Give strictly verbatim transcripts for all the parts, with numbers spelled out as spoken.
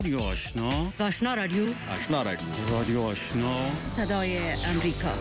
رادیو آشنا آشنا رادیو آشنا رادیو رادیو آشنا صدای امریکا.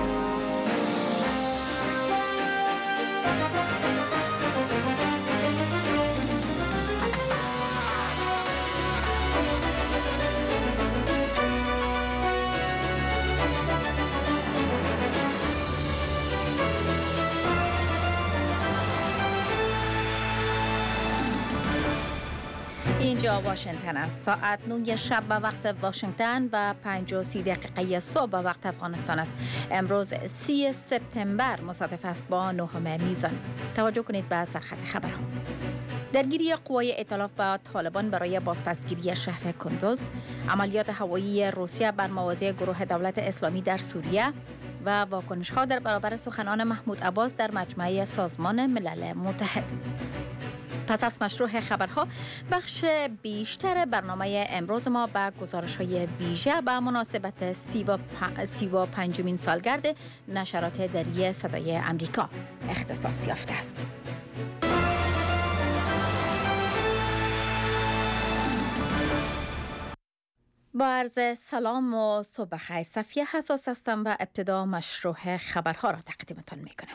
اینجا واشنگتن است. ساعت نه شب به وقت واشنگتن و پنج و سی دقیقه صبح به وقت افغانستان است. امروز سی سپتامبر مصادف است با نهم میزان. توجه کنید به سرخط خبرها. درگیری قوای ائتلاف با طالبان برای بازپسگیری شهر کندوز، عملیات هوایی روسیه بر مواضع گروه دولت اسلامی در سوریه و واکنش‌ها در برابر سخنان محمود عباس در مجمع سازمان ملل متحد. پس از مشروع خبرها، بخش بیشتر برنامه امروز ما به گزارش‌های ویژه به مناسبت سی و پنجمین سالگرد نشرات دری صدای امریکا اختصاص یافته است. با عرض سلام و صبح خیر. صفیه حساس هستم و ابتدا مشروع خبرها را تقدیمتان می‌کنم.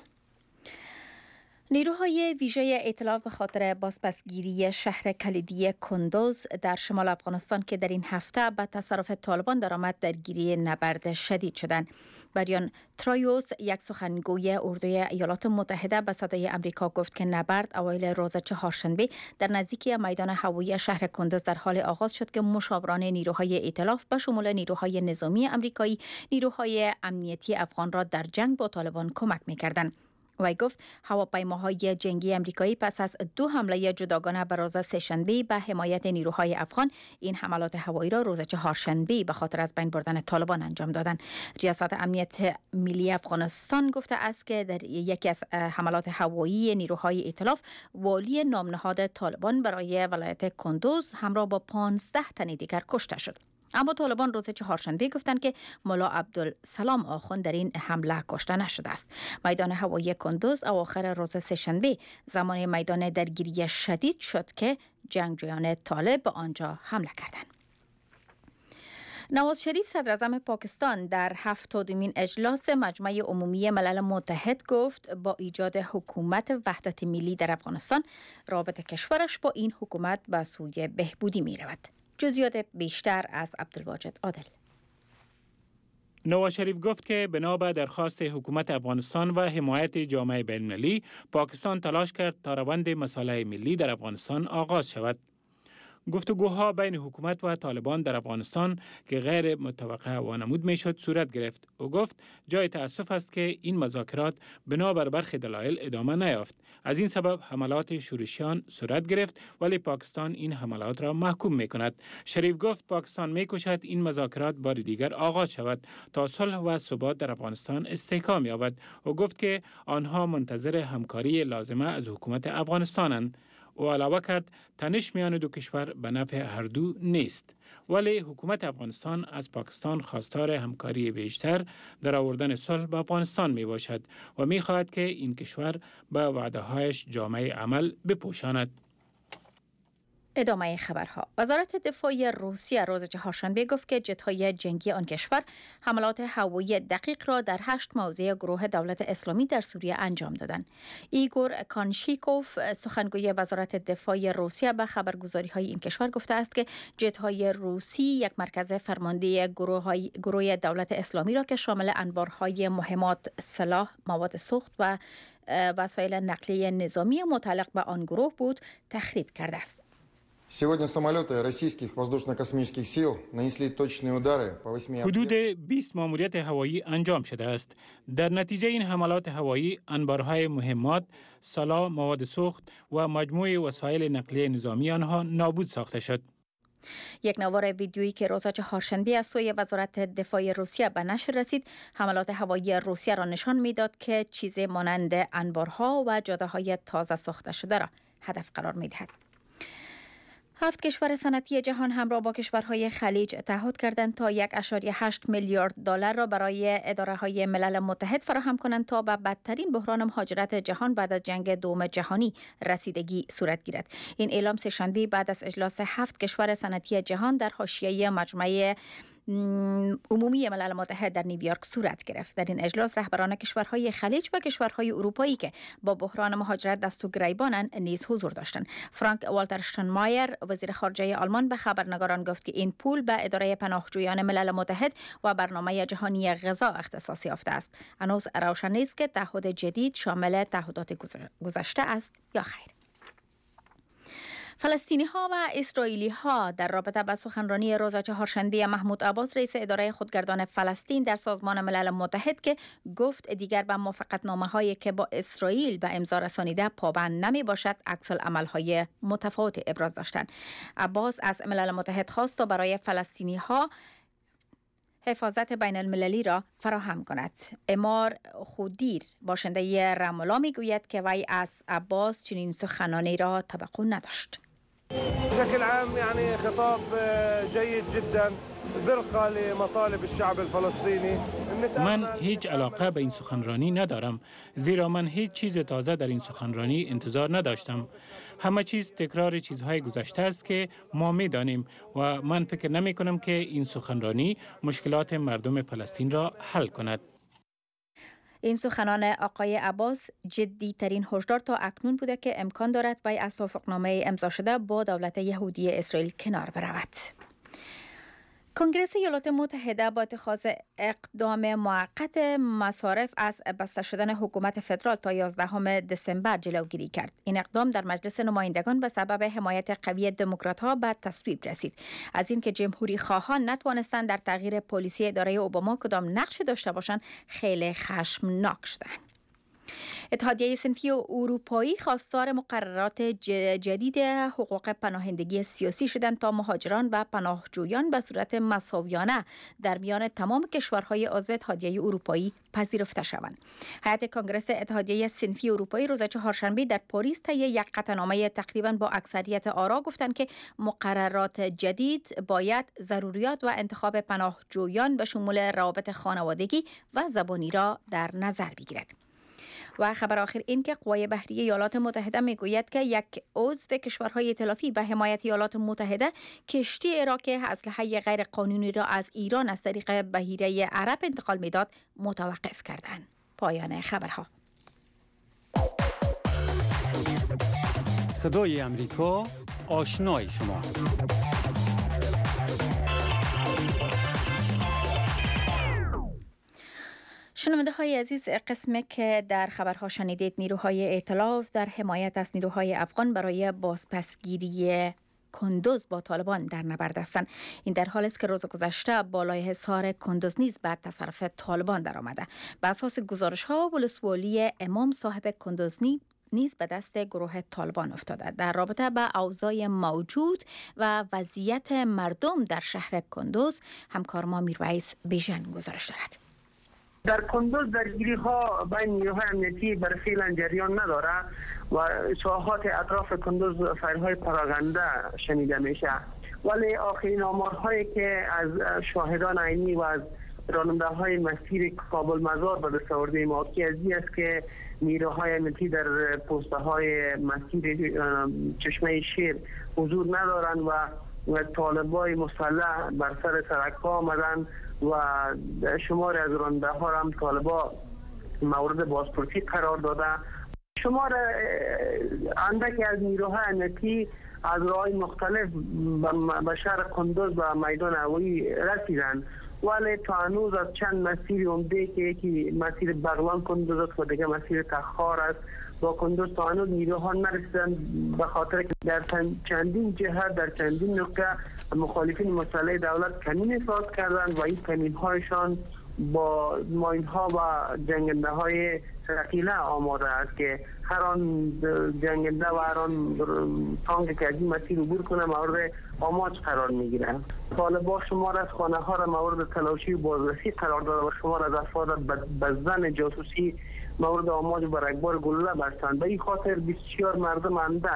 نیروهای ویژه ائتلاف به خاطر بازپسگیری شهر کلیدی کندوز در شمال افغانستان که در این هفته به تصرف طالبان درآمد درگیری نبرد شدید شدند. بریان ترایوس، یک سخنگوی اردوی ایالات متحده، به صدای امریکا گفت که نبرد اوایل روز چهارشنبه در نزدیکی میدان هوایی شهر کندوز در حال آغاز شد که مشاوران نیروهای ائتلاف به شمول نیروهای نظامی امریکایی، نیروهای امنیتی افغان را در جنگ با طالبان کمک می‌کردند. وی گفت هواپیماهای جنگی امریکایی پس از دو حمله جداگانه بر روز سه‌شنبه به حمایت نیروهای افغان، این حملات هوایی را روز چهارشنبه به خاطر از بین بردن طالبان انجام دادند. ریاست امنیت ملی افغانستان گفته است که در یکی از حملات هوایی نیروهای ائتلاف، والی نامنهاد طالبان برای ولایت کندوز همراه با پانزده تن دیگر کشته شد. اما طالبان روز چهارشنبه گفتند که ملا عبدالسلام آخوند در این حمله کشته نشده است. میدان هوایی کندوز اواخر روز سه‌شنبه زمان میدان درگیری شدید شد که جنگجویان طالب به آنجا حمله کردند. نواز شریف صدر اعظم پاکستان در هفتادمین اجلاس مجمع عمومی ملل متحد گفت با ایجاد حکومت وحدت ملی در افغانستان، رابطه کشورش با این حکومت به سوی بهبودی می رود. جزئیات بیشتر از عبدالواجد عادل. نواز شریف گفت که بنا به درخواست حکومت افغانستان و حمایت جامعه بین‌المللی، پاکستان تلاش کرد تا روند مصالح ملی در افغانستان آغاز شود. گفتگوها بین حکومت و طالبان در افغانستان که غیر متوقع وانمود میشد صورت گرفت. او گفت جای تأسف است که این مذاکرات بنابر برخی دلایل ادامه نیافت. از این سبب حملات شورشیان صورت گرفت، ولی پاکستان این حملات را محکوم می کند. شریف گفت پاکستان می کوشد این مذاکرات بار دیگر آغاز شود تا صلح و ثبات در افغانستان استحکام یابد. او گفت که آنها منتظر همکاری لازمه از حکومت افغانستانند. او علاوه کرد تنش میان دو کشور به نفع هر دو نیست، ولی حکومت افغانستان از پاکستان خواستار همکاری بیشتر در آوردن صلح به افغانستان می باشد و می خواهد که این کشور به وعده هایش جامع عمل بپوشاند. ادامه خبرها. وزارت دفاع روسیه روز چهارشنبه گفت که جت‌های جنگی آن کشور حملات هوایی دقیق را در هشت موضع گروه دولت اسلامی در سوریه انجام دادند. ایگور کانشیکوف، سخنگوی وزارت دفاع روسیه، به خبرگزاری‌های این کشور گفته است که جت‌های روسی یک مرکز فرمانده گروه, گروه دولت اسلامی را که شامل انبارهای مهمات، سلاح، مواد سوخت و وسایل نقلیه نظامی متعلق به آن گروه بود، تخریب کرده است. Сегодня самолеты российских воздушно-космических сил нанесли точные удары по восьми. حدود بیست ماموریت هوایی انجام شده است. در نتیجه این حملات هوایی، انبارهای مهمات، سلاح، مواد سوخت و مجموعه وسایل نقلیه نظامی آنها نابود ساخته شد. یک نوار ویدیویی که روز چهارشنبه از سوی وزارت دفاع روسیه به نشر رسید، حملات هوایی روسیه را نشان میداد که چیزی مانند انبارها و جاده‌های تازه ساخته شده را هدف قرار می‌دهد. هفت کشور صنعتی جهان همراه با کشورهای خلیج تعهد کردند تا یک و هشت میلیارد دلار را برای اداره های ملل متحد فراهم کنند تا به بدترین بحران مهاجرت جهان بعد از جنگ دوم جهانی رسیدگی صورت گیرد. این اعلام سه‌شنبه بعد از اجلاس هفت کشور صنعتی جهان در حاشیه مجمع عمومی ملل متحد در نیویورک صورت گرفت. در این اجلاس رهبران کشورهای خلیج و کشورهای اروپایی که با بحران مهاجرت دست و گریبانند نیز حضور داشتند. فرانک والتر شتاینمایر وزیر خارجه آلمان به خبرنگاران گفت که این پول به اداره پناهجویان ملل متحد و برنامه جهانی غذا اختصاص یافته است. هنوز روشن نیست که تعهد جدید شامل تعهدات گذشته است یا خیر. فلسطینی ها و اسرائیلی ها در رابطه با سخنرانی روز چهارشنبه محمود عباس رئیس اداره خودگردان فلسطین در سازمان ملل متحد که گفت دیگر به موافقتنامه هایی که با اسرائیل به امضا رسانیده پابند نمی باشد عکس العمل های متفاوت ابراز داشتند. عباس از ملل متحد خواست تا برای فلسطینی ها حفاظت بین المللی را فراهم کند. امار خودیر باشنده رامالله می گوید که وی از عباس چنین سخنانی را توقع نداشت. بشكل عام يعني خطاب جيد جدا برقة لمطالب الشعب الفلسطيني. من هیچ علاقه به این سخنرانی ندارم، زیرا من هیچ چیز تازه در این سخنرانی انتظار نداشتم. همه چیز تکرار چیزهای گذشته است که ما می‌دانیم و من فکر نمی کنم که این سخنرانی مشکلات مردم فلسطین را حل کند. این سخنان آقای عباس جدی ترین هشدار تا اکنون بوده که امکان دارد وی از توافقنامه امضا شده با دولت یهودی اسرائیل کنار برود. کنگره ایالات متحده با اتخاذ اقدام موقت مصارف از بسته شدن حکومت فدرال تا یازدهم دسامبر جلوگیری کرد. این اقدام در مجلس نمایندگان به سبب حمایت قوی دموکرات‌ها به تصویب رسید. از اینکه جمهوری خواهان نتوانستند در تغییر پلیسی اداره اوباما کدام نقش داشته باشند خیلی خشمناک شدند. اتحادیه صنفی اروپایی خواستار مقررات جدید حقوق پناهندگی سیاسی شدند تا مهاجران و پناهجویان به صورت مساویانه در میان تمام کشورهای عضو اتحادیه اروپایی پذیرفته شوند. هیئت کنگره اتحادیه صنفی اروپایی روز چهارشنبه در پاریس طی یک قطعنامه تقریبا با اکثریت آرا گفتند که مقررات جدید باید ضروریات و انتخاب پناهجویان به شمول روابط خانوادگی و زبانی را در نظر بگیرد. و خبر آخر این که قوای بحری ایالات متحده میگوید که یک عضو کشورهای ائتلافی به حمایت ایالات متحده کشتی عراق اسلحه غیر قانونی را از ایران از طریق بحیره عرب انتقال میداد متوقف کردند. پایان خبرها. صدای امریکا، آشنای شما. شنونده های عزیز، قسمی که در خبرها شنیدید نیروهای ائتلاف در حمایت از نیروهای افغان برای بازپسگیری کندوز با طالبان در نبرد هستند. این در حالی است که روز گذشته بالای حصار کندوز نیز به تصرف طالبان درآمده. به اساس گزارش ها ولسوالی امام صاحب کندوز نیز به دست گروه طالبان افتاده. در رابطه با اوضاع موجود و وضعیت مردم در شهر کندوز همکار ما میرویس بیژن گزارش دارد. در کندوز درگیری ها بین نیروهای امنیتی بر فعلا جریان نداره و ساحات اطراف کندوز فایرهای پراکنده شنیده میشه، ولی آخرین آمارهایی که از شاهدان عینی و از راننده های مسیر کابل مزار به دست آورده موقعی از این است که نیروهای امنیتی در پوسته های مسیر چشمه شیر حضور ندارند و طالبای مسلح بر سر سرک ها آمدن و شمار از راننده ها را هم طالبا مورد بازپرسی قرار داده. شمار اندکی از نیروهای امنیتی از راه‌های مختلف به شهر کندوز و میدان هوایی رسیدند، ولی تا هنوز از چند مسیر عمده که یکی مسیر بغلان کندوز است و دیگه مسیر تخار است با کندوز تا هنوز نیروها نرسیدند، به خاطر که در چندین جهت در چندین نقطه مخالفین مسلح دولت کمین احساس کردند و این کمین هایشان با ماین ها و جنگنده های ثقیله آماده است که هر آن جنگنده و هر آن تانک که از این مسیر عبور کنه مورد آماج قرار میگیره. طالبان شمار از خانه ها را مورد تلاشی و بازرسی قرار داده و شمار از افراد به زن جاسوسی مورد آماج و رگبار گلوله بستند. به این خاطر بسیار مردم اندک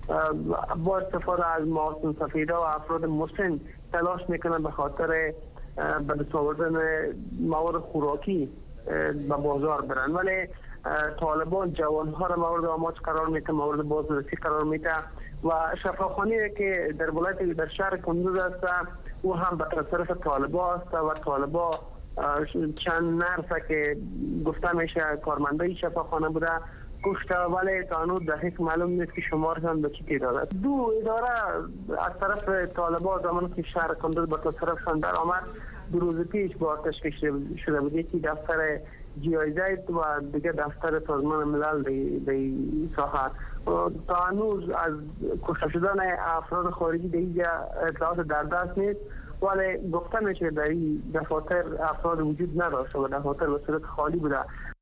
با استفاده از معاصن سفیده و افراد مسن تلاش میکنن به خاطر به دست آوردن مواد خوراکی به بازار برن، ولی طالبان جوانها را مورد آماج قرار میده، مورد بازرسی قرار میده و شفاخانه که در ولایت در شهر کندوز است او هم به تصرف طالبان است و طالبان چند نرسه که گفته میشه کارمنده شفاخانه بوده گفته، ولی تا هنوز دقیق معلوم نیست که شمارشان به چی تعداد است. دو اداره از طرف طالبان زمانی که شهر کندوز به تصرفشان در آمد دو روز پیش با آتش کشیده شده بود، یکی دفتر جی آی زد و دیگه دفتر سازمان ملل در ساحه. تا هنوز از کشته شدن افراد خارجی در اینجا اطلاعات در دست نیست، ولی گفته میشه در این دفاتر افراد وجود نداشته و دفاتر به صورت خالی بوده.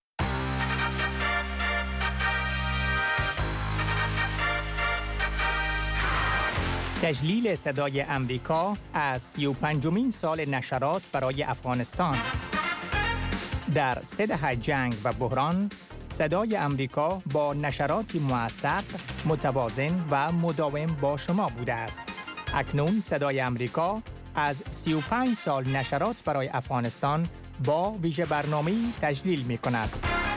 تجلیل صدای امریکا از سی و پنجمین سال نشرات برای افغانستان. در سه دهه جنگ و بحران، صدای امریکا با نشراتی موثق، متوازن و مداوم با شما بوده است. اکنون صدای امریکا از سی و پنج سال نشرات برای افغانستان با ویژه برنامه‌ای تجلیل می‌کند.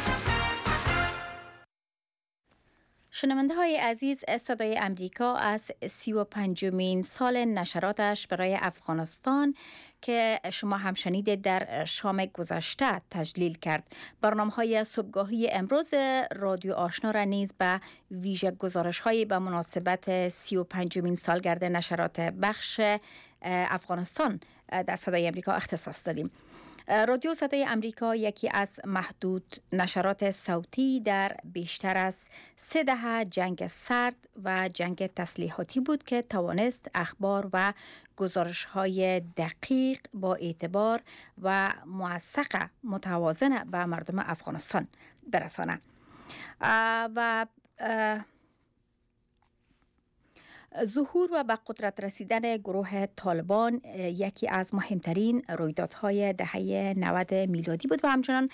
شنونده های عزیز، صدای امریکا از سی و پنجمین سال نشراتش برای افغانستان که شما هم شنیدید در شام گذشته تجلیل کرد. برنامه های صبحگاهی امروز رادیو آشنا را نیز به ویژه گزارش های به مناسبت سی و پنجمین سالگرد نشرات بخش افغانستان در صدای امریکا اختصاص دادیم. رادیو صدای امریکا یکی از محدود نشرات صوتی در بیشتر از سه دهه جنگ سرد و جنگ تسلیحاتی بود که توانست اخبار و گزارش‌های دقیق با اعتبار و موثق متوازن به مردم افغانستان برساند. و ظهور و به قدرت رسیدن گروه طالبان یکی از مهمترین رویدادهای دهه نود میلادی بود و همچنان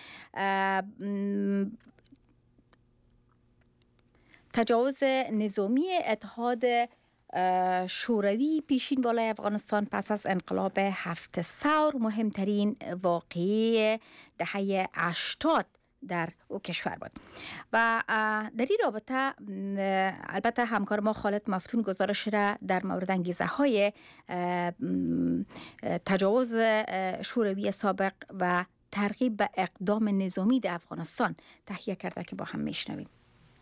تجاوز نظامی اتحاد شوروی پیشین بالای افغانستان پس از انقلاب هفت ثور مهمترین واقعه دهه هشتاد در او کشور بود. و در این رابطه البته همکار ما خالد مفتون گزارش را در مورد انگیزه های تجاوز شوروی سابق و ترغیب به اقدام نظامی در افغانستان تهیه کرده که با هم میشنویم.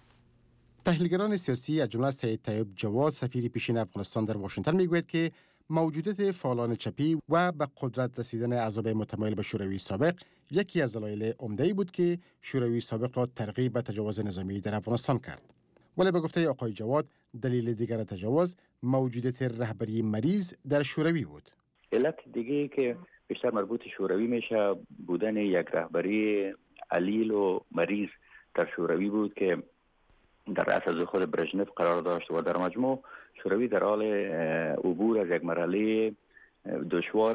تحلیلگران سیاسی از جمله سید طیب جواد سفیر پیشین افغانستان در واشنگتن میگوید که موجودیت فعالان چپی و به قدرت رسیدن اعضای متمایل به شوروی سابق یکی از دلایل عمده‌ای بود که شوروی سابق را ترغیب به تجاوز نظامی در افغانستان کرد. ولی به گفته آقای جواد دلیل دیگر تجاوز موجودیت رهبری مریض در شوروی بود. علت دیگه که بیشتر مربوط شوروی میشه بودن یک رهبری علیل و مریض در شوروی بود که در رأس از خود برژنف قرار داشت و در مجموع شوروی در حال عبور از یک مرحله دشوار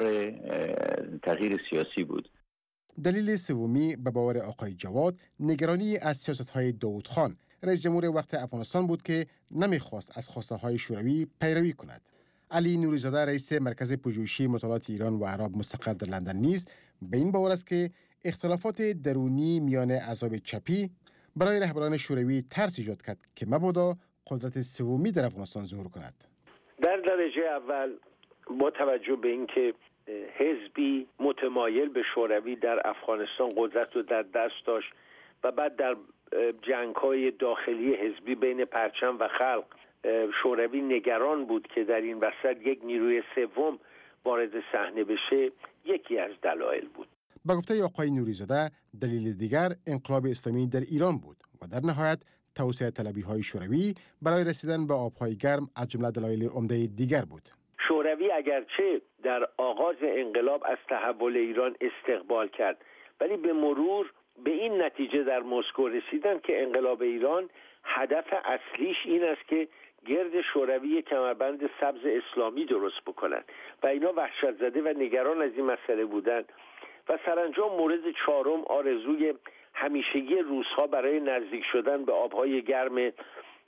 تغییر سیاسی بود. دلیل سومی به باور آقای جواد نگرانی از سیاست‌های داود خان رئیس جمهور وقت افغانستان بود که نمیخواست از خواسته‌های شوروی پیروی کند. علی نوری‌زاده رئیس مرکز پژوهشی مطالعات ایران و عرب مستقر در لندن نیز به این باور است که اختلافات درونی میان احزاب چپی برای رهبران شوروی ترس ایجاد کرد که مبادا قدرت سومی در افغانستان ظهور کند. در درجه اول با توجه به اینکه حزبی متمایل به شوروی در افغانستان قدرت رو در دست داشت و بعد در جنگ‌های داخلی حزبی بین پرچم و خلق شوروی نگران بود که در این وسط یک نیروی سوم وارد صحنه بشه، یکی از دلایل بود. با گفته آقای نوری‌زاده دلیل دیگر انقلاب اسلامی در ایران بود و در نهایت توسعه طلبی‌های شوروی برای رسیدن به آب‌های گرم از جمله دلایل عمده دیگر بود. شوروی اگرچه در آغاز انقلاب از تحول ایران استقبال کرد، ولی به مرور به این نتیجه در مسکو رسیدن که انقلاب ایران هدف اصلیش این است که گرد شوروی کمربند سبز اسلامی درست بکنن و اینا وحشت زده و نگران از این مسئله بودن و سرانجام مورد چهارم آرزوی همیشگی روس‌ها برای نزدیک شدن به آبهای گرم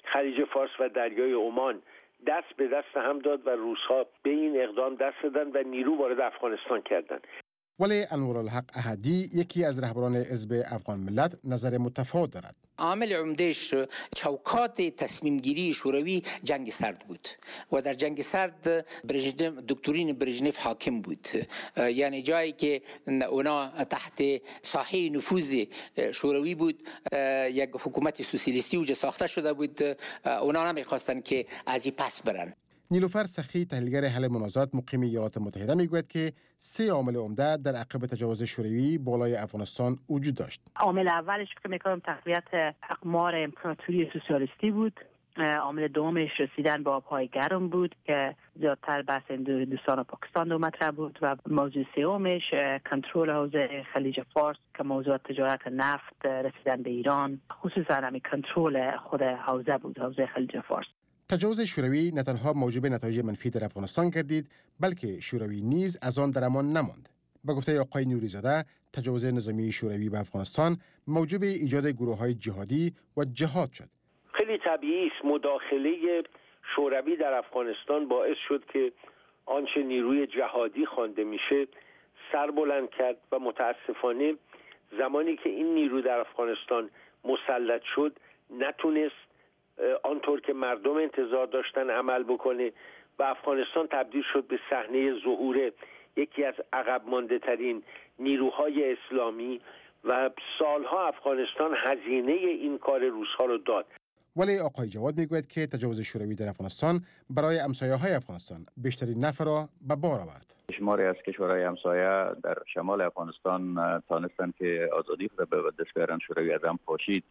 خلیج فارس و دریای عمان دست به دست هم داد و روس‌ها به این اقدام دست دادن و نیرو وارد افغانستان کردند. ولی انورالحق احدی یکی از رهبران حزب افغان ملت نظر متفاوت دارد. عامل عمدهش چوکات تصمیم گیری شوروی جنگ سرد بود و در جنگ سرد برژنف دکترین برژنف حاکم بود، یعنی جایی که اونا تحت ساحه نفوذ شوروی بود، یک حکومت سوسیالیستی وجود ساخته شده بود، اونا نمیخواستن که از این پس برن. نیلوفر سخی تحلیلگر حل منازعات مقیم ایالات متحده میگوید که سه عامل عمده در عقب تجاوز شوروی بالای افغانستان وجود داشت. عامل اولش فکر می‌کنم تقویت اقمار امپراتوری سوسیالیستی بود. عامل دومش رسیدن به آب‌های گرم بود که زیادتر بحث هندوستان و پاکستان دو مطرح بود و موضوع سومش کنترل حوزه خلیج فارس که موضوع تجارت نفت، رسیدن به ایران، خصوصا همین کنترل خود حوزه بود، حوزه خلیج فارس. تجاوز شوروی نه تنها موجب نتایج منفی در افغانستان گردید، بلکه شوروی نیز از آن در امان نماند. به گفته آقای نوری‌زاده، تجاوز نظامی شوروی به افغانستان موجب ایجاد گروه‌های جهادی و جهاد شد. خیلی طبیعی است مداخله شوروی در افغانستان باعث شد که آنچه نیروی جهادی خوانده میشه سر بلند کرد و متاسفانه زمانی که این نیرو در افغانستان مسلط شد نتونست آنطور که مردم انتظار داشتن عمل بکنه و افغانستان تبدیل شد به صحنه ظهور یکی از عقب مانده ترین نیروهای اسلامی و سالها افغانستان هزینه این کار روس‌ها رو داد. ولی آقای جواد میگوید که تجاوز شوروی در افغانستان برای همسایه‌های افغانستان بیشترین نفع را به بار آورد. شماری از کشورهای همسایه در شمال افغانستان تانستند که آزادی خود به دست بیارن. شوروی از هم پاشید،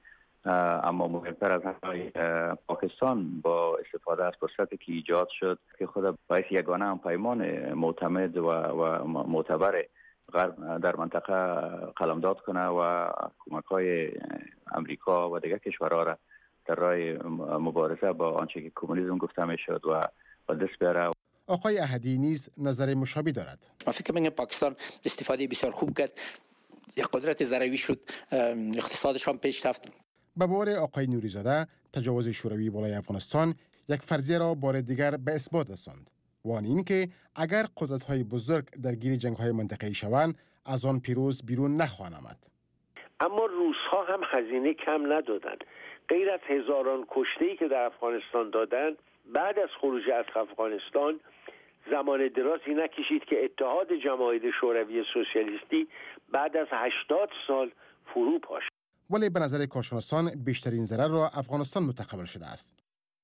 اما مهمتر از همه پاکستان با استفاده از فرصتی که ایجاد شد که خود باعث یگانه هم پیمان معتمد و, و معتبر غرب در منطقه قلمداد کنه و کمک‌های امریکا و دیگر کشورها را در راه مبارزه با آنچه که کمونیسم گفته میشد و با دست بیاره. آقای احدی نیز نظر مشابه دارد. من فکر می‌کنم پاکستان استفاده بسیار خوب کرد، یک قدرت ذروی شد، اقتصادش هم پیش رفت. به بار آقای نوری‌زاده، تجاوز شوروی بالای افغانستان یک فرضیه را بار دیگر به اثبات رساند، و آن این که اگر قدرت‌های بزرگ درگیر جنگ‌های منطقه‌ای شوند، از آن پیروز بیرون نخواهند آمد. اما روس‌ها هم هزینه کم ندادند. غیر از هزاران کشته‌ای که در افغانستان دادند، بعد از خروج از افغانستان زمان درازی نکشید که اتحاد جماهیر شوروی سوسیالیستی بعد از هشتاد سال فرو پاشد. ولی به نظر کارشناسان بیشترین ضرر را افغانستان متقبل شده است.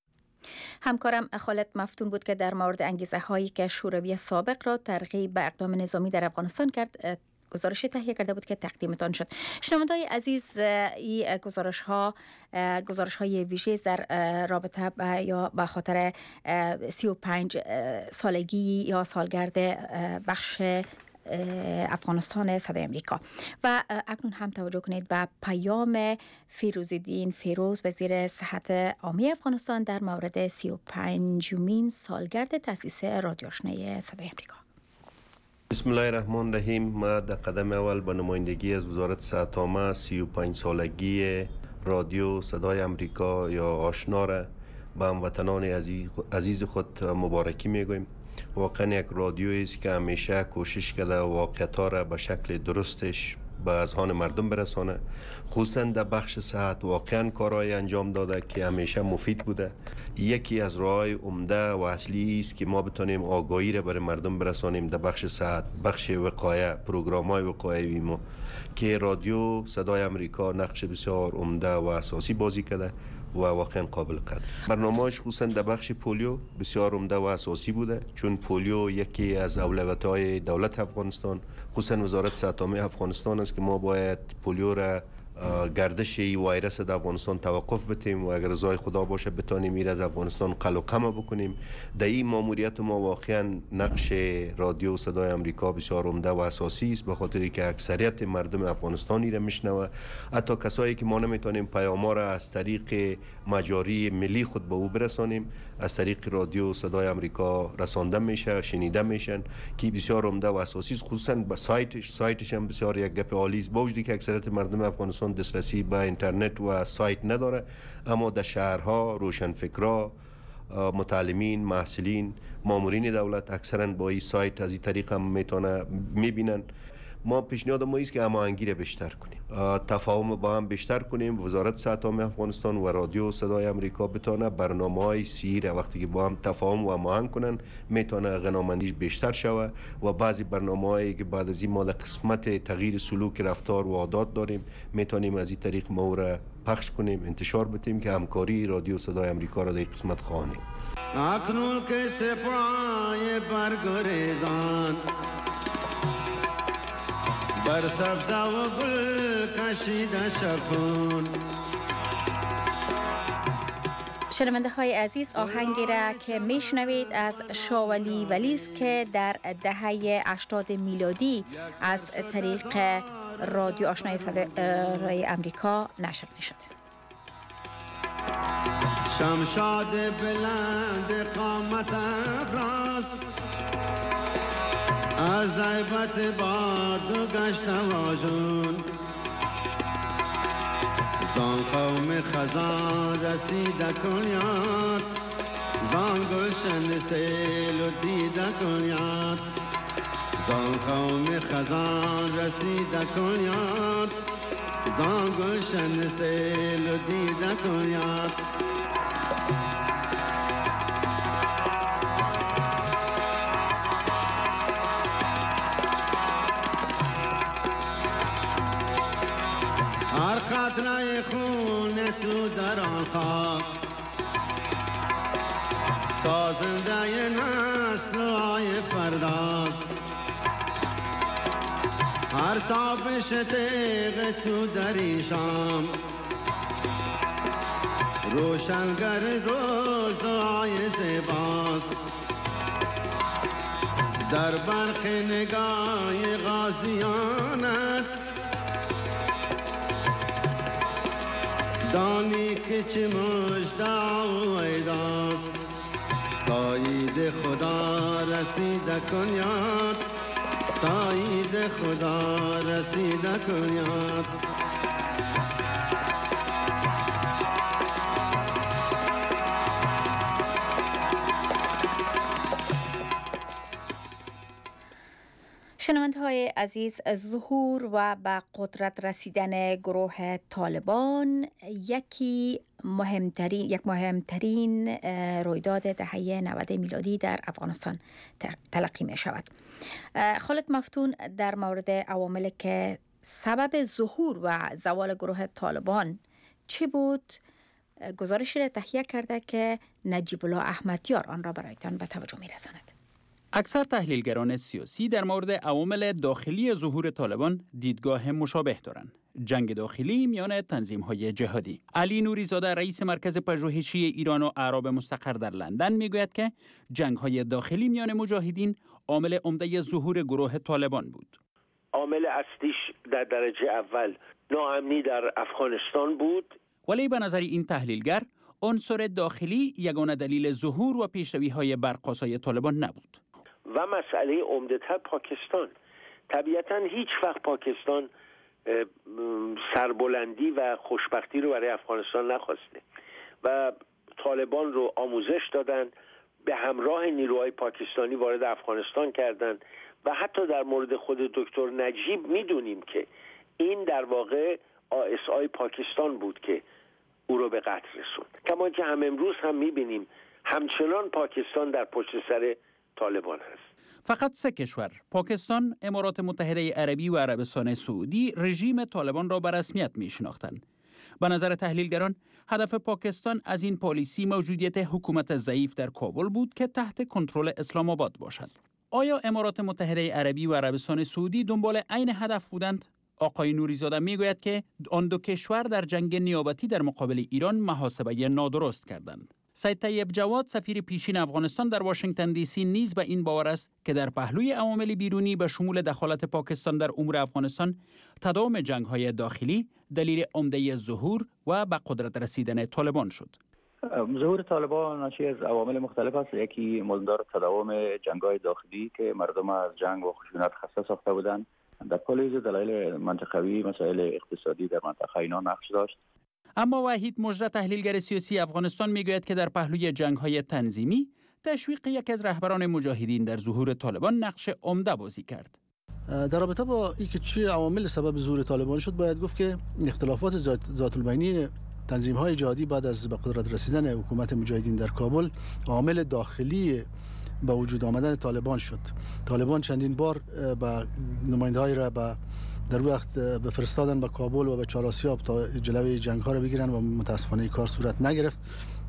همکارم خالد مفتون بود که در مورد انگیزه هایی که شوروی سابق را ترغیب به اقدام نظامی در افغانستان کرد گزارش تهیه کرده بود که تقدیمتان شد. شنونده‌های عزیز، این گزارش ها گزارش های ویژه در رابطه با یا به خاطر سی و پنج سالگی یا سالگرد بخش افغانستان صدای امریکا. و اکنون هم توجه کنید به پیام فیروزالدین فیروز، وزیر صحت عامه افغانستان، در مورد سی و پنجمین سالگرد تأسیس رادیو آشنای صدای امریکا. بسم الله الرحمن الرحیم. ما در قدم اول به نمایندگی از وزارت صحت عامه سی و پنج سالگی رادیو صدای امریکا یا آشنا را به هموطنان عزیز خود مبارکی میگویم. واقعا یک رادیویی است که همیشه کوشش کرده واقعیت‌ها را به شکل درستش به اذهان مردم برسانه. خصوصا در بخش صحت واقعا کارهای انجام داده که همیشه مفید بوده. یکی از راه‌های عمده و اصلی است که ما بتونیم آگاهی را برای مردم برسانیم در بخش صحت، بخش وقایه، پروگرام‌های وقایوی ما که رادیو صدای امریکا نقش بسیار عمده و اساسی بازی کرده و واقعا قابل قدر. برنامه‌اش خصوصا در بخش پولیو بسیار عمده و اساسی بوده، چون پولیو یکی از اولویت‌های دولت افغانستان، خصوصا وزارت صحت عامه افغانستان است که ما باید پولیو را گردش این ویروس در افغانستان توقف بتیم و اگر رضای خدا باشه بتونیم این از افغانستان قلع و قمع بکنیم. در این ماموریت ما واقعا نقش رادیو صدای امریکا بسیار عمده و اساسی است، به خاطری که اکثریت مردم افغانستانی را میشنوه. حتی کسایی که ما نمیتونیم پیام‌ها را از طریق مجاری ملی خود به او برسانیم، از طریق رادیو صدای امریکا رسانده میشه، شنیده میشن، که بسیار عمده و اساسی است. خصوصا با سایتش سایتش هم بسیار یک گپ عالی است، با وجودی که اکثریت مردم افغانستان افغانستان دسترسی به اینترنت و سایت نداره، اما در شهرها روشنفکرا، متعلمین، محصلین، مامورین دولت اکثرا با این سایت از این طریق هم میتونه میبینن. ما پیشنهاد ما است که هماهنگی بیشتر کنیم، تفاهم با هم بیشتر کنیم. وزارت صحت عامه افغانستان و رادیو صدای امریکا بتونه برنامه‌های سیر وقتی که با هم تفاهم و هماهنگ کنن میتونه غنامندیش بیشتر شوه و بعضی برنامه‌هایی که بعد از این مال قسمت تغییر سلوک رفتار و عادات داریم میتونیم از این طریق ما را پخش کنیم، انتشار بدیم که همکاری رادیو صدای امریکا را در قسمت خواهیم. اکنون که سپای برگریزان بر سبز و گل کشیده شکن. شنونده های عزیز، آهنگی را که میشنوید از شاولی ولی است که در دهه هشتاد میلادی از طریق رادیو آشنای صدای امریکا نشر میشد. شمشاد بلند قامت افراز از عیبت باد و گشت واجون، زان قوم خزان رسیده کنیاد، زان گلشن سیل و دیده کنیاد، زان قوم خزان رسیده کنیاد، زان گلشن سیل و دیده کنیاد. هر قطره خون تو در آن خاک سازنده نسل‌های فرداست، هر تابش تیغ تو در ایشان روشنگر روزهای زیباست، در برق نگاه غازیانت دانی که چه مژده و ویداست. تایید خدا رسیده کن یاد، تایید خدا رسیده کن یاد. شنونده های عزیز، ظهور و به قدرت رسیدن گروه طالبان یکی مهمترین یک مهمترین رویداد دهه نود میلادی در افغانستان تلقی می شود. خالد مفتون در مورد عواملی که سبب ظهور و زوال گروه طالبان چه بود گزارشی را تهیه کرده که نجیب الله احمدیار آن را برایتان به توجه می رساند. اکثر تحلیلگران سیاسی در مورد عوامل داخلی ظهور طالبان دیدگاه مشابه دارند. جنگ داخلی میان تنظیم‌های جهادی. علی نوری زاده رئیس مرکز پژوهشی ایران و اعراب مستقر در لندن میگوید که جنگ‌های داخلی میان مجاهدین عامل عمده ظهور گروه طالبان بود. عامل اصلیش در درجه اول ناامنی در افغانستان بود. ولی به نظر این تحلیلگر عنصر داخلی یگانه دلیل ظهور و پیشروی‌های برق‌آسای طالبان نبود. و مسئله عمده‌تر پاکستان. طبیعتاً هیچ وقت پاکستان سربلندی و خوشبختی رو برای افغانستان نخواسته و طالبان رو آموزش دادن، به همراه نیروهای پاکستانی وارد افغانستان کردن و حتی در مورد خود دکتر نجیب میدونیم که این در واقع آی اس آی پاکستان بود که او رو به قتل رسوند. کما که هم امروز هم میبینیم همچنان پاکستان در پشت سر طالبان هست. فقط سه کشور، پاکستان، امارات متحده عربی و عربستان سعودی، رژیم طالبان را به رسمیت می شناختند. به نظر تحلیلگران، هدف پاکستان از این پالیسی موجودیت حکومت ضعیف در کابل بود که تحت کنترل اسلام آباد باشد. آیا امارات متحده عربی و عربستان سعودی دنبال عین هدف بودند؟ آقای نوریزاده می گوید که آن دو کشور در جنگ نیابتی در مقابل ایران محاسبه نادرست کردند. سید طیب جواد سفیر پیشین افغانستان در واشنگتن دی سی نیز به این باور است که در پهلوی عوامل بیرونی به شمول دخالت پاکستان در امور افغانستان تداوم جنگ‌های داخلی دلیل عمده ظهور و به قدرت رسیدن طالبان شد. ظهور طالبان ناشی از عوامل مختلف است. یکی مزدار تداوم جنگ‌های داخلی که مردم از جنگ و خشونت خسته ساخته بودند در کل دلایل منطقوی مسائل اقتصادی در منطقه اینا نقش داشت. اما وحید مجری تحلیلگر سیاسی افغانستان میگوید که در پهلوی جنگ‌های تنظیمی تشویق یکی از رهبران مجاهدین در ظهور طالبان نقش عمده بازی کرد. در رابطه با اینکه چه عوامل سبب ظهور طالبان شد باید گفت که اختلافات ذات البینی تنظیم‌های جهادی بعد از به قدرت رسیدن حکومت مجاهدین در کابل عامل داخلی به وجود آمدن طالبان شد. طالبان چندین بار با نماینده‌های را به در وقت به فرستادن به کابل و به چهارآسیاب تا جلوی جنگ‌ها را بگیرن و متاسفانه کار صورت نگرفت.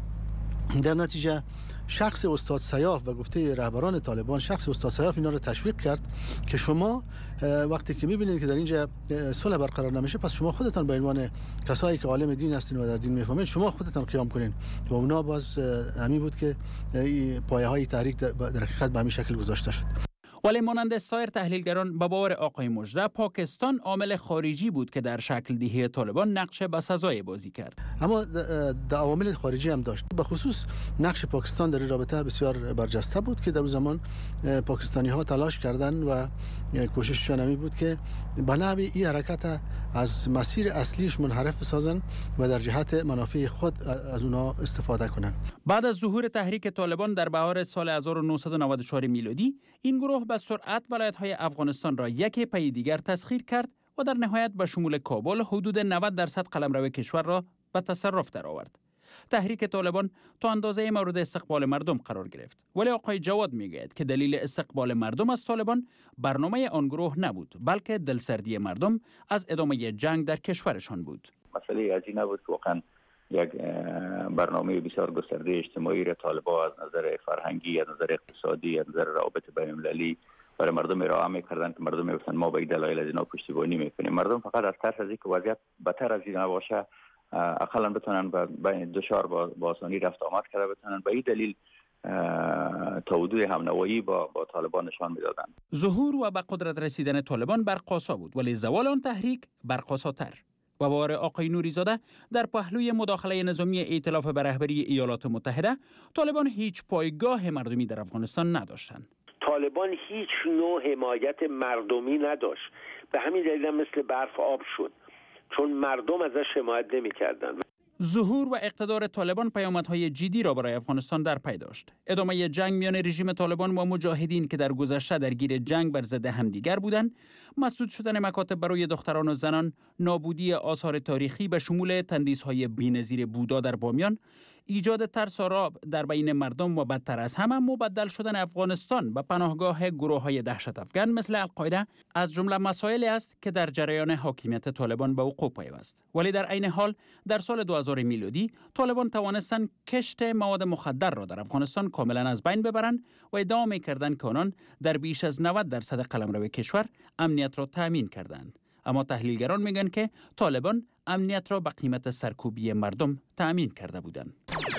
در نتیجه شخص استاد سیاف و گفته رهبران طالبان شخص استاد سیاف اینا رو تشویق کرد که شما وقتی که می‌بینید که در اینجا صلح برقرار نمیشه پس شما خودتان به عنوان کسایی که عالم دین هستین و در دین میفهمید شما خودتان قیام کنین و اونا باز همین بود که پایه‌های تحریک در حقیقت به همین شکل گذاشته شد. ولی مانند سایر تحلیلگران به باور آقای مجری پاکستان عامل خارجی بود که در شکل دهی طالبان نقش بسزای بازی کرد. اما در عوامل خارجی هم داشت. به خصوص نقش پاکستان در این رابطه بسیار برجسته بود که در اون زمان پاکستانی ها تلاش کردند و کوشششان این بود که به نحوی این حرکت از مسیر اصلیش منحرف بسازن و در جهت منافع خود از اونا استفاده کنند. بعد از ظهور تحریک طالبان در بهار سال هزار و نهصد و نود و چهار میلادی این گروه به سرعت ولایت‌های افغانستان را یکی پی دیگر تسخیر کرد و در نهایت به شمول کابل حدود نود درصد قلمرو کشور را به تصرف درآورد. تحریک طالبان تا اندازه مورد استقبال مردم قرار گرفت. ولی آقای جواد میگوید که دلیل استقبال مردم از طالبان برنامه آن گروه نبود بلکه دلسردی مردم از ادامه جنگ در کشورشان بود. مسئله از این نبود که واقعا یک برنامه بسیار گسترده اجتماعی را طالبان از نظر فرهنگی، از نظر اقتصادی، از نظر روابط بین‌المللی برای مردم ارائه می‌کردند که مردم می‌گفتند ما به این دلایل از اینا پشتیبانی می‌کنیم. مردم فقط از ترس از اینکه وضعیت بدتر از این نباشه اقلا بتونن بین دشار با, با آسانی رفت آمد کرده بتونن به این دلیل تعهد همنوایی با, با طالبان نشان میدادند. ظهور و به قدرت رسیدن طالبان برقاسا بود ولی زوال آن تحریک برقاساتر. و باور آقای نوری زاده در پهلوی مداخله نظامی ائتلاف به رهبری ایالات متحده طالبان هیچ پایگاه مردمی در افغانستان نداشتند. طالبان هیچ نوع حمایت مردمی نداشت. به همین دلیل مثل برف آب شد. چون مردم ازش حمایت نمی‌کردند. ظهور و اقتدار طالبان پیامدهای جدی را برای افغانستان در پی داشت. ادامه جنگ میان رژیم طالبان و مجاهدین که در گذشته درگیر جنگ بر ضد همدیگر بودند، مسدود شدن مکاتب برای دختران و زنان، نابودی آثار تاریخی به شمول تندیس‌های بی‌نظیر بودا در بامیان، ایجاد ترس و رعب در بین مردم و بدتر از همه مبدل شدن افغانستان به پناهگاه گروه‌های دهشت افکن مثل القاعده از جمله مسائلی است که در جریان حاکمیت طالبان به وقوع پیوست. ولی در عین حال در سال دو هزار میلادی طالبان توانستند کشت مواد مخدر را در افغانستان کاملا از بین ببرند و ادعا می‌کردند که آنان در بیش از نود درصد قلمرو کشور امنیت را تامین کردند. اما تحلیلگران میگن که طالبان امنیت را به قیمت سرکوبی مردم تأمین کرده بودند.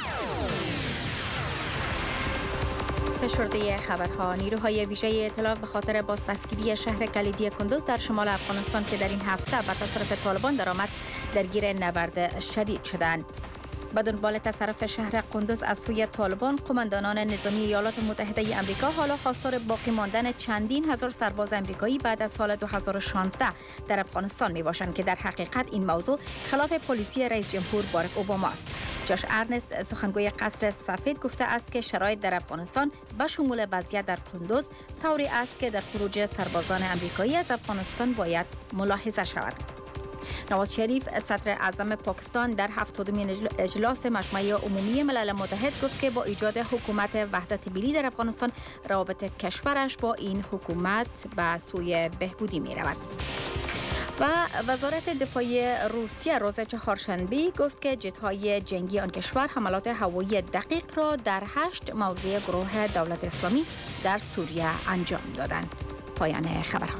فشرده خبرها نیروهای ویژه ائتلاف به خاطر بازپسگیری شهر کلیدی کندوز در شمال افغانستان که در این هفته به تصرف طالبان درآمد درگیر نبرد شدید شدند. به دنبال تصرف شهر قندوز از سوی طالبان، قماندانان نظامی ایالات متحده آمریکا حالا خواستار باقی ماندن چندین هزار سرباز آمریکایی بعد از سال دو هزار و شانزده در افغانستان میباشند که در حقیقت این موضوع خلاف پلیسی رئیس جمهور باراک اوباما است. جاش ارنست سخنگوی قصر سفید گفته است که شرایط در افغانستان به شمول وضعیت در قندوز طوری است که در خروج سربازان آمریکایی از افغانستان باید ملاحظه شود. نواز شریف صدر اعظم پاکستان در هفتادمین اجلاس مجمع عمومی ملل متحد گفت که با ایجاد حکومت وحدت ملی در افغانستان روابط کشورش با این حکومت به سوی بهبودی می رود. و وزارت دفاع روسیه روز چهارشنبه گفت که جت‌های جنگی آن کشور حملات هوایی دقیق را در هشت موضع گروه دولت اسلامی در سوریه انجام دادند. پایان خبرها.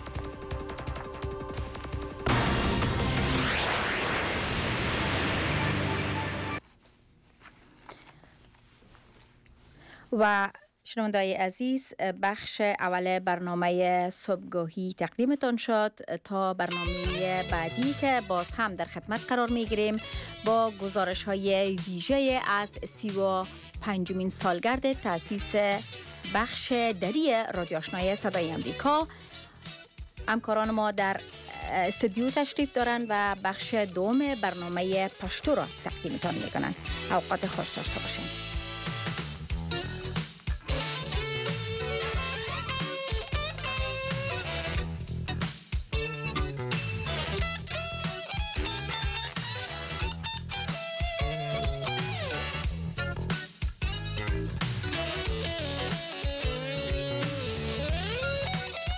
و شنونده‌های عزیز، بخش اول برنامه صبحگاهی تقدیمتان شد. تا برنامه بعدی که باز هم در خدمت قرار میگیریم با گزارش های ویژه از سی و پنجمین سالگرد تأسیس بخش دری رادیو آشنای صدای امریکا. همکاران ما در استودیو تشریف دارند و بخش دوم برنامه پشتو را تقدیمتان میکنند. اوقات خوش داشته باشید.